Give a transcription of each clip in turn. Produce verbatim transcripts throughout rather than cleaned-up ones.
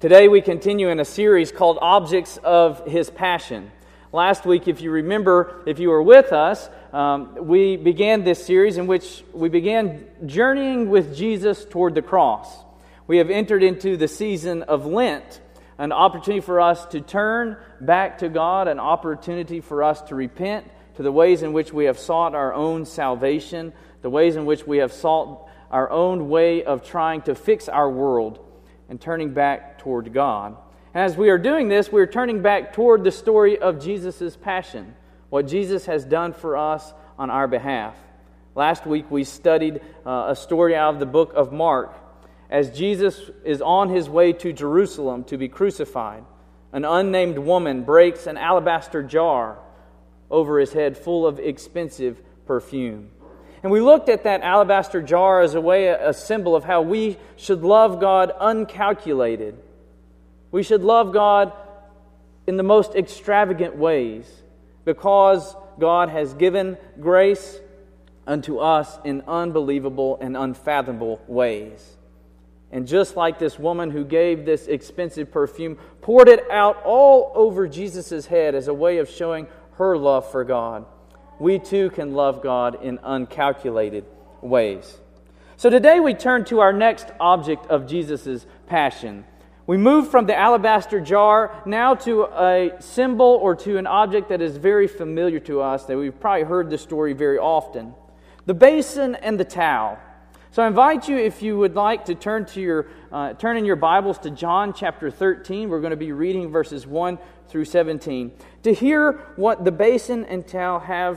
Today we continue in a series called Objects of His Passion. Last week, if you remember, if you were with us, um, we began this series in which we began journeying with Jesus toward the cross. We have entered into the season of Lent, an opportunity for us to turn back to God, an opportunity for us to repent to the ways in which we have sought our own salvation, the ways in which we have sought our own way of trying to fix our world, and turning back toward God. And as we are doing this, we're turning back toward the story of Jesus' passion, what Jesus has done for us on our behalf. Last week we studied uh, a story out of the book of Mark. As Jesus is on his way to Jerusalem to be crucified, an unnamed woman breaks an alabaster jar over his head full of expensive perfume. And we looked at that alabaster jar as a way, a symbol of how we should love God uncalculated. We should love God in the most extravagant ways because God has given grace unto us in unbelievable and unfathomable ways. And just like this woman who gave this expensive perfume, poured it out all over Jesus' head as a way of showing her love for God, we too can love God in uncalculated ways. So today we turn to our next object of Jesus' passion. We move from the alabaster jar now to a symbol or to an object that is very familiar to us, that we've probably heard the story very often. The basin and the towel. So I invite you, if you would like, to turn to your uh, turn in your Bibles to John chapter thirteen. We're going to be reading verses one through seventeen to hear what the basin and towel have,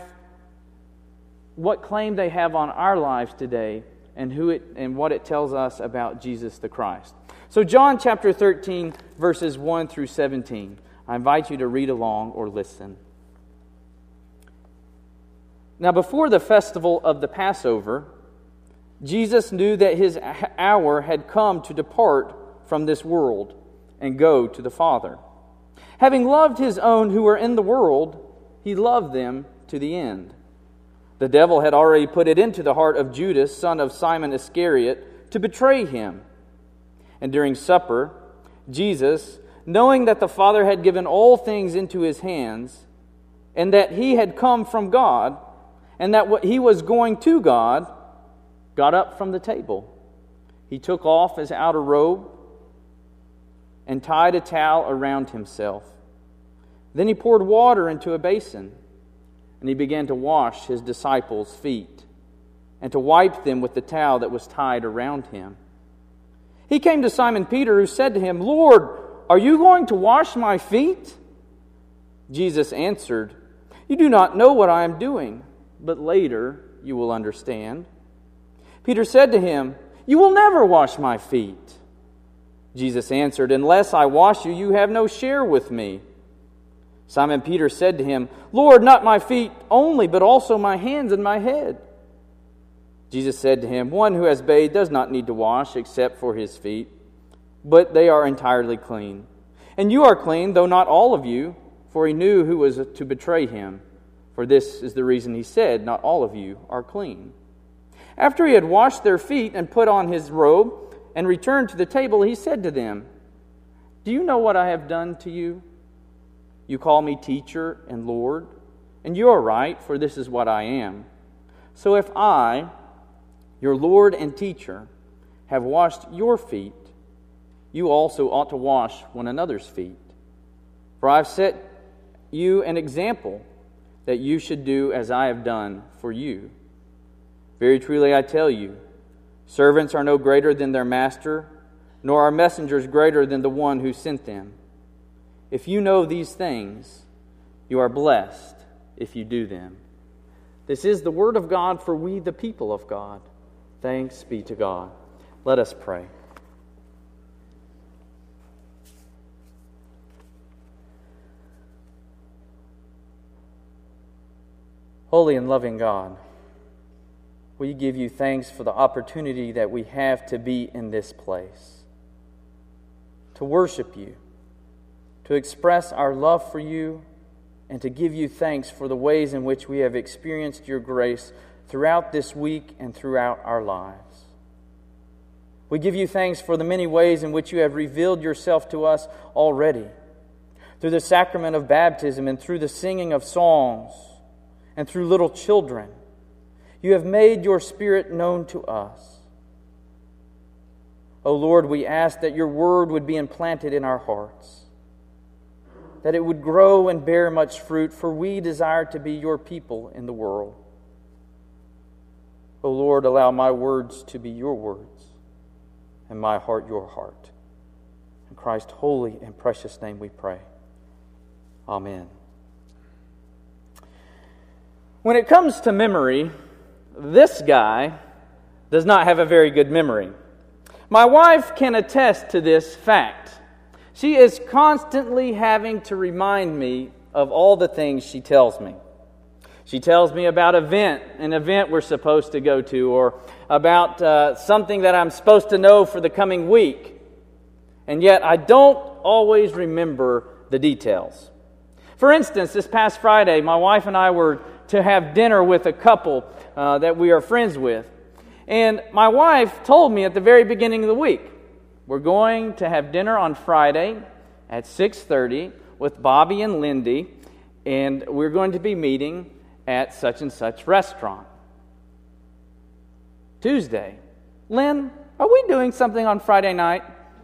what claim they have on our lives today, and who it and what it tells us about Jesus the Christ. So John chapter thirteen, verses one through seventeen. I invite you to read along or listen. Now before the festival of the Passover, Jesus knew that his hour had come to depart from this world and go to the Father. Having loved his own who were in the world, he loved them to the end. The devil had already put it into the heart of Judas, son of Simon Iscariot, to betray him. And during supper, Jesus, knowing that the Father had given all things into his hands, and that he had come from God, and that what he was going to God, got up from the table. He took off his outer robe and tied a towel around himself. Then he poured water into a basin, and he began to wash his disciples' feet and to wipe them with the towel that was tied around him. He came to Simon Peter, who said to him, "Lord, are you going to wash my feet?" Jesus answered, "You do not know what I am doing, but later you will understand." Peter said to him, "You will never wash my feet." Jesus answered, "Unless I wash you, you have no share with me." Simon Peter said to him, "Lord, not my feet only, but also my hands and my head." Jesus said to him, "One who has bathed does not need to wash except for his feet, but they are entirely clean. And you are clean, though not all of you," for he knew who was to betray him. For this is the reason he said, "Not all of you are clean." After he had washed their feet and put on his robe and returned to the table, he said to them, "Do you know what I have done to you? You call me teacher and Lord, and you are right, for this is what I am. So if I, your Lord and teacher, have washed your feet, you also ought to wash one another's feet. For I have set you an example that you should do as I have done for you. Very truly I tell you, servants are no greater than their master, nor are messengers greater than the one who sent them. If you know these things, you are blessed if you do them." This is the word of God for we, the people of God. Thanks be to God. Let us pray. Holy and loving God, we give you thanks for the opportunity that we have to be in this place, to worship you, to express our love for you, and to give you thanks for the ways in which we have experienced your grace throughout this week and throughout our lives. We give you thanks for the many ways in which you have revealed yourself to us already, through the sacrament of baptism and through the singing of songs and through little children. You have made your Spirit known to us. O Lord, we ask that your word would be implanted in our hearts, that it would grow and bear much fruit, for we desire to be your people in the world. O Lord, allow my words to be your words, and my heart your heart. In Christ's holy and precious name we pray. Amen. When it comes to memory, this guy does not have a very good memory. My wife can attest to this fact. She is constantly having to remind me of all the things she tells me. She tells me about event, an event we're supposed to go to, or about uh, something that I'm supposed to know for the coming week. And yet I don't always remember the details. For instance, this past Friday, my wife and I were to have dinner with a couple uh, that we are friends with. And my wife told me at the very beginning of the week, we're going to have dinner on Friday at six thirty with Bobby and Lindy, and we're going to be meeting at such and such restaurant. Tuesday, Lynn, are we doing something on Friday night?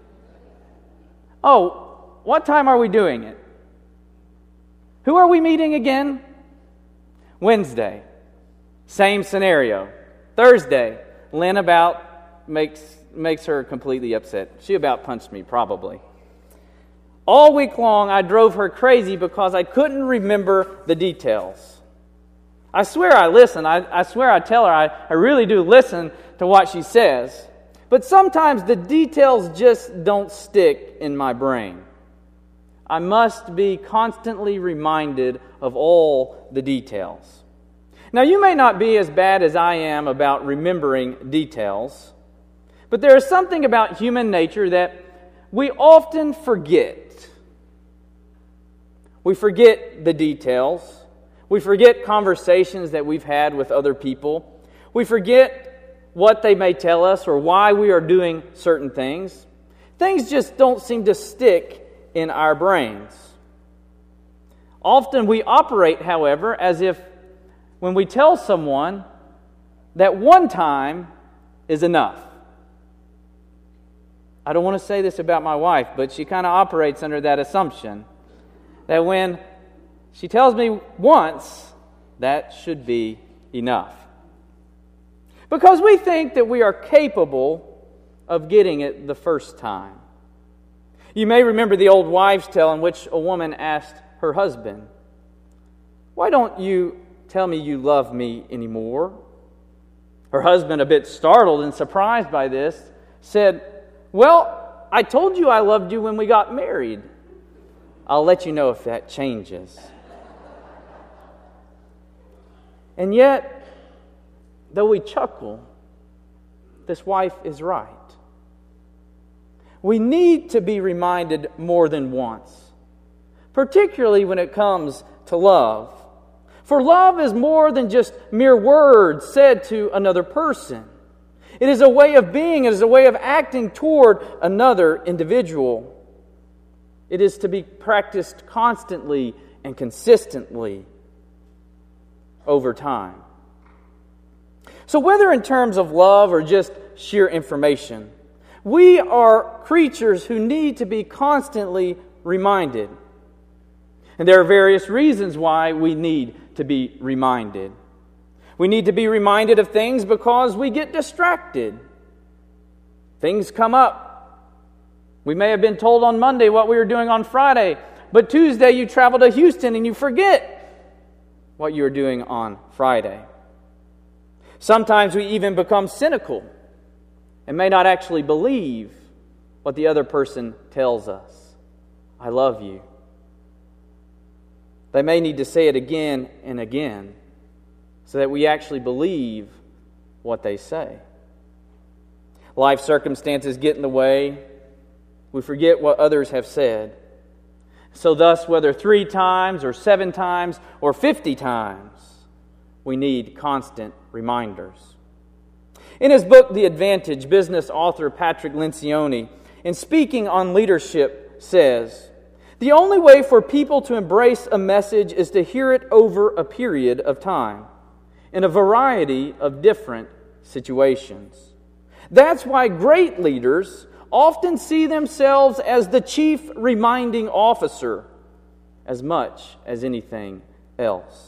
Oh, what time are we doing it? Who are we meeting again? Wednesday, same scenario. Thursday, Lynn about makes makes her completely upset. She about punched me, probably. All week long, I drove her crazy because I couldn't remember the details. I swear I listen. I, I swear I tell her I, I really do listen to what she says. But sometimes the details just don't stick in my brain. I must be constantly reminded of all the details. Now, you may not be as bad as I am about remembering details, but there is something about human nature that we often forget. We forget the details. We forget conversations that we've had with other people. We forget what they may tell us or why we are doing certain things. Things just don't seem to stick in our brains. Often we operate, however, as if when we tell someone that one time is enough. I don't want to say this about my wife, but she kind of operates under that assumption that when she tells me once, that should be enough. Because we think that we are capable of getting it the first time. You may remember the old wives' tale in which a woman asked her husband, "Why don't you tell me you love me anymore?" Her husband, a bit startled and surprised by this, said, "Well, I told you I loved you when we got married. I'll let you know if that changes." And yet, though we chuckle, this wife is right. We need to be reminded more than once, particularly when it comes to love. For love is more than just mere words said to another person. It is a way of being, it is a way of acting toward another individual. It is to be practiced constantly and consistently over time. So whether in terms of love or just sheer information, we are creatures who need to be constantly reminded. And there are various reasons why we need to be reminded. We need to be reminded of things because we get distracted. Things come up. We may have been told on Monday what we were doing on Friday, but Tuesday you travel to Houston and you forget what you were doing on Friday. Sometimes we even become cynical and may not actually believe what the other person tells us. I love you. They may need to say it again and again so that we actually believe what they say. Life circumstances get in the way. We forget what others have said. So thus, whether three times or seven times or fifty times, we need constant reminders. In his book, The Advantage, business author Patrick Lencioni, in speaking on leadership, says, "The only way for people to embrace a message is to hear it over a period of time, in a variety of different situations. That's why great leaders often see themselves as the chief reminding officer as much as anything else."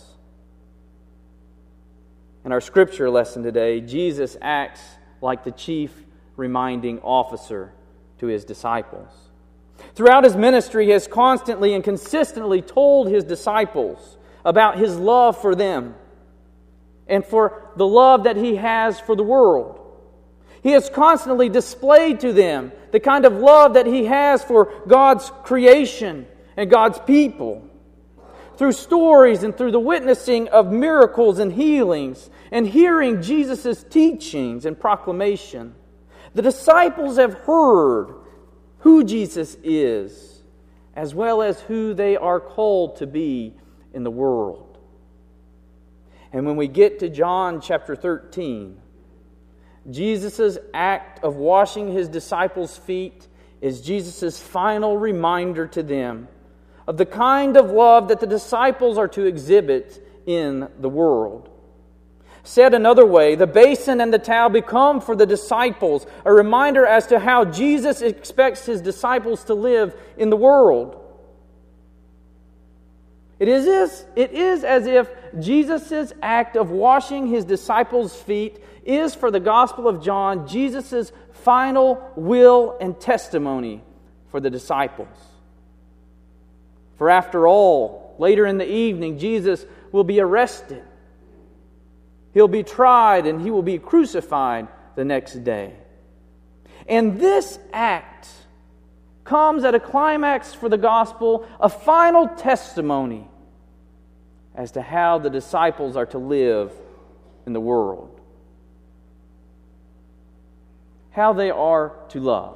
In our scripture lesson today, Jesus acts like the chief reminding officer to his disciples. Throughout his ministry, he has constantly and consistently told his disciples about his love for them and for the love that he has for the world. He has constantly displayed to them the kind of love that he has for God's creation and God's people. Through stories and through the witnessing of miracles and healings and hearing Jesus' teachings and proclamation, the disciples have heard who Jesus is, as well as who they are called to be in the world. And when we get to John chapter thirteen, Jesus' act of washing his disciples' feet is Jesus' final reminder to them of the kind of love that the disciples are to exhibit in the world. Said another way, the basin and the towel become for the disciples a reminder as to how Jesus expects his disciples to live in the world. It is, it is as if Jesus' act of washing his disciples' feet is, for the Gospel of John, Jesus' final will and testimony for the disciples. For after all, later in the evening, Jesus will be arrested. He'll be tried and he will be crucified the next day. And this act comes at a climax for the gospel, a final testimony as to how the disciples are to live in the world. How they are to love.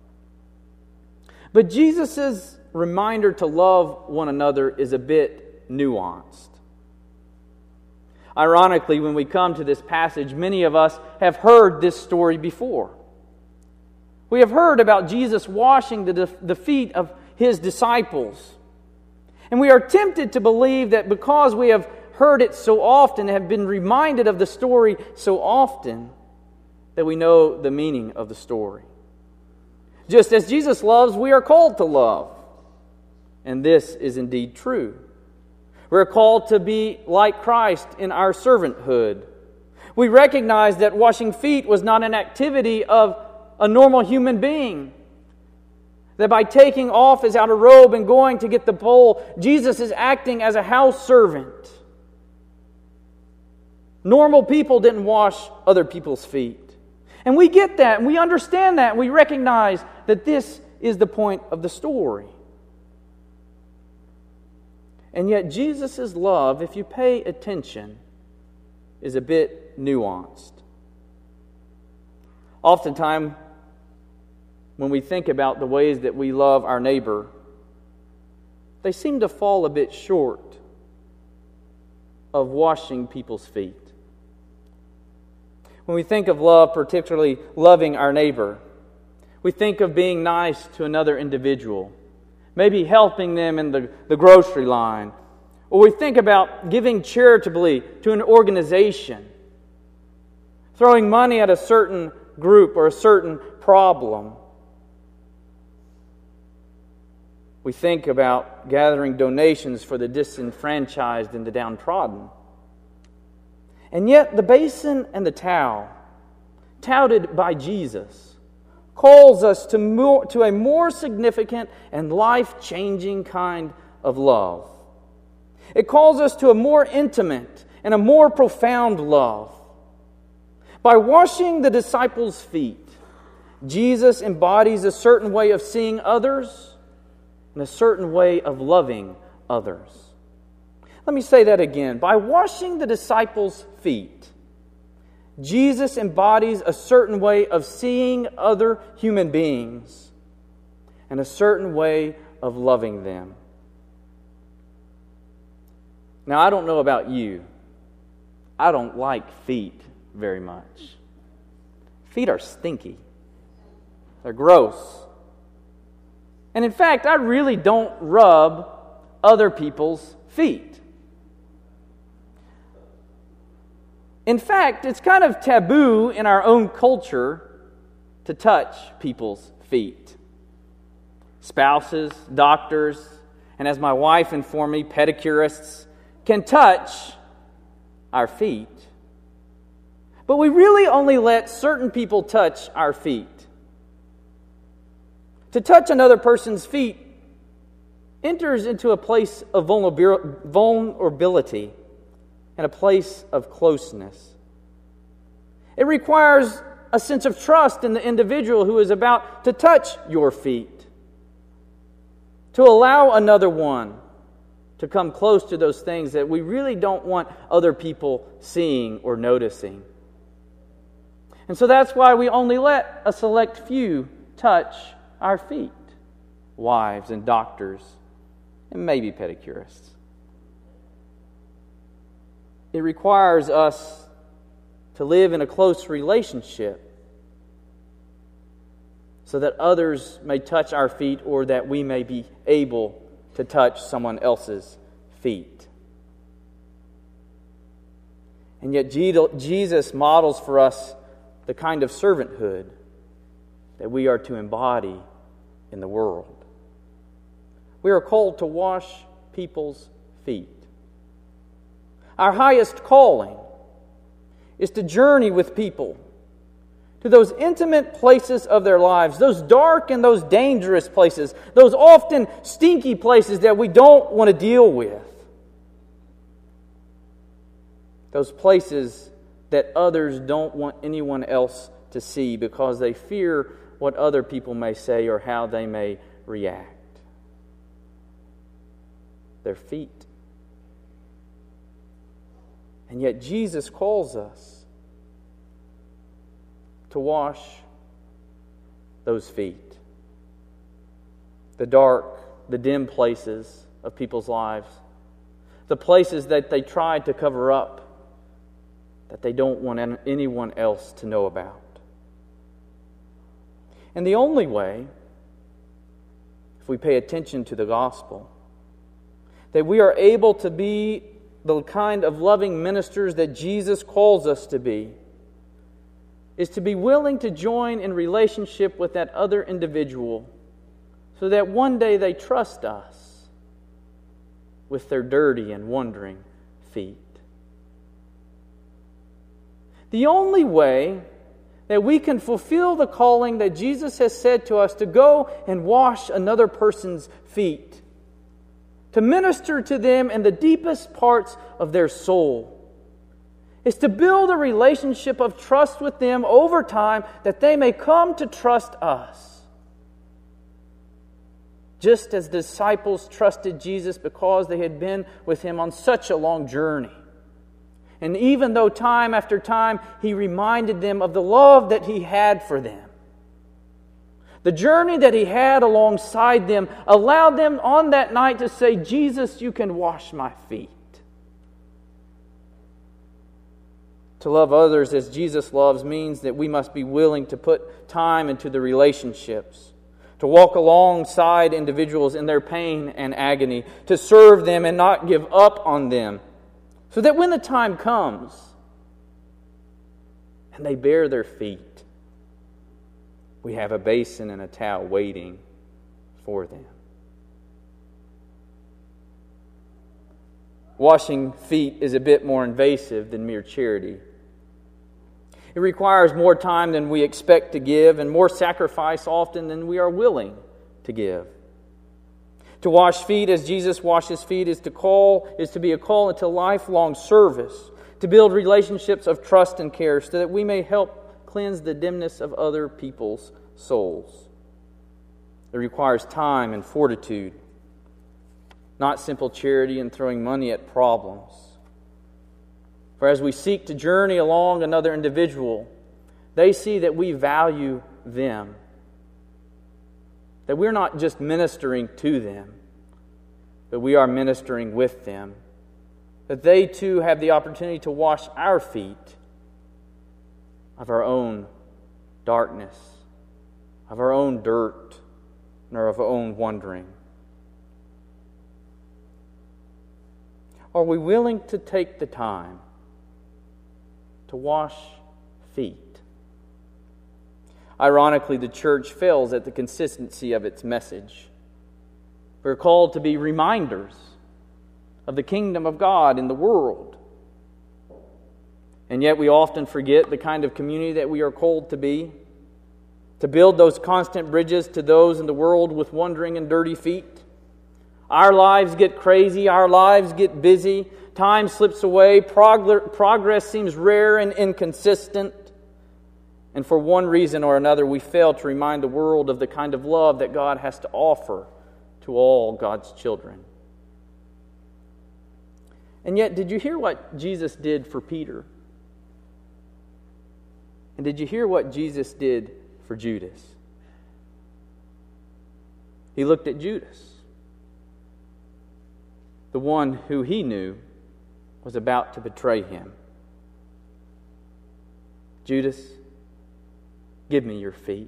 But Jesus' reminder to love one another is a bit nuanced. Ironically, when we come to this passage, many of us have heard this story before. We have heard about Jesus washing the, the feet of his disciples. And we are tempted to believe that because we have heard it so often, have been reminded of the story so often, that we know the meaning of the story. Just as Jesus loves, we are called to love. And this is indeed true. We're called to be like Christ in our servanthood. We recognize that washing feet was not an activity of a normal human being. That by taking off his outer robe and going to get the bowl, Jesus is acting as a house servant. Normal people didn't wash other people's feet. And we get that, and we understand that, and we recognize that this is the point of the story. And yet Jesus' love, if you pay attention, is a bit nuanced. Oftentimes, when we think about the ways that we love our neighbor, they seem to fall a bit short of washing people's feet. When we think of love, particularly loving our neighbor, we think of being nice to another individual, maybe helping them in the, the grocery line, or we think about giving charitably to an organization, throwing money at a certain group or a certain problem. We think about gathering donations for the disenfranchised and the downtrodden. And yet the basin and the towel, touted by Jesus, calls us to, more, to a more significant and life-changing kind of love. It calls us to a more intimate and a more profound love. By washing the disciples' feet, Jesus embodies a certain way of seeing others and a certain way of loving others. Let me say that again. By washing the disciples' feet, Jesus embodies a certain way of seeing other human beings and a certain way of loving them. Now, I don't know about you. I don't like feet very much. Feet are stinky. They're gross. And in fact, I really don't rub other people's feet. In fact, it's kind of taboo in our own culture to touch people's feet. Spouses, doctors, and as my wife informed me, pedicurists can touch our feet. But we really only let certain people touch our feet. To touch another person's feet enters into a place of vulnerability and a place of closeness. It requires a sense of trust in the individual who is about to touch your feet, to allow another one to come close to those things that we really don't want other people seeing or noticing. And so that's why we only let a select few touch our feet, wives and doctors, and maybe pedicurists. It requires us to live in a close relationship so that others may touch our feet or that we may be able to touch someone else's feet. And yet Jesus models for us the kind of servanthood that we are to embody in the world. We are called to wash people's feet. Our highest calling is to journey with people to those intimate places of their lives, those dark and those dangerous places, those often stinky places that we don't want to deal with. Those places that others don't want anyone else to see because they fear what other people may say or how they may react. Their feet. And yet Jesus calls us to wash those feet. The dark, the dim places of people's lives. The places that they tried to cover up, that they don't want anyone else to know about. And the only way, if we pay attention to the gospel, that we are able to be the kind of loving ministers that Jesus calls us to be, is to be willing to join in relationship with that other individual so that one day they trust us with their dirty and wandering feet. The only way that we can fulfill the calling that Jesus has said to us to go and wash another person's feet, to minister to them in the deepest parts of their soul, is to build a relationship of trust with them over time that they may come to trust us. Just as the disciples trusted Jesus because they had been with Him on such a long journey. And even though time after time He reminded them of the love that He had for them, the journey that He had alongside them allowed them on that night to say, Jesus, you can wash my feet. To love others as Jesus loves means that we must be willing to put time into the relationships, to walk alongside individuals in their pain and agony, to serve them and not give up on them, so that when the time comes and they bare their feet, we have a basin and a towel waiting for them. Washing feet is a bit more invasive than mere charity. It requires more time than we expect to give and more sacrifice often than we are willing to give. To wash feet as Jesus washes feet is to call is to be a call into lifelong service, to build relationships of trust and care so that we may help cleanse the dimness of other people's souls. It requires time and fortitude, not simple charity and throwing money at problems. For as we seek to journey along another individual, they see that we value them, that we're not just ministering to them, but we are ministering with them, that they too have the opportunity to wash our feet of our own darkness, of our own dirt, nor of our own wandering? Are we willing to take the time to wash feet? Ironically, the church fails at the consistency of its message. We're called to be reminders of the kingdom of God in the world. And yet we often forget the kind of community that we are called to be, to build those constant bridges to those in the world with wandering and dirty feet. Our lives get crazy, our lives get busy, time slips away, prog- progress seems rare and inconsistent. And for one reason or another, we fail to remind the world of the kind of love that God has to offer to all God's children. And yet, did you hear what Jesus did for Peter? And did you hear what Jesus did for Judas? He looked at Judas, the one who he knew was about to betray him. Judas, give me your feet.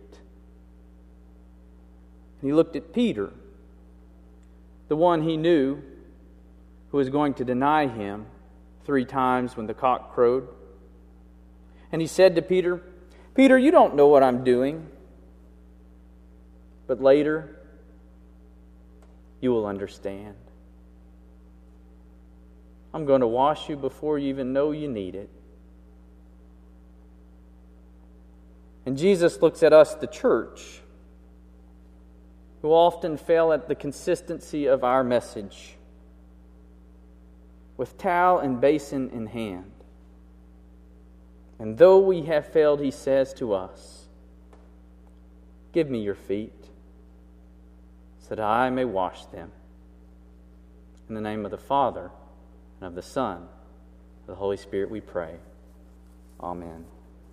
And he looked at Peter, the one he knew who was going to deny him three times when the cock crowed. And he said to Peter, Peter, you don't know what I'm doing, but later you will understand. I'm going to wash you before you even know you need it. And Jesus looks at us, the church, who often fail at the consistency of our message, with towel and basin in hand. And though we have failed, he says to us, give me your feet, so that I may wash them. In the name of the Father, and of the Son, and of the Holy Spirit we pray. Amen.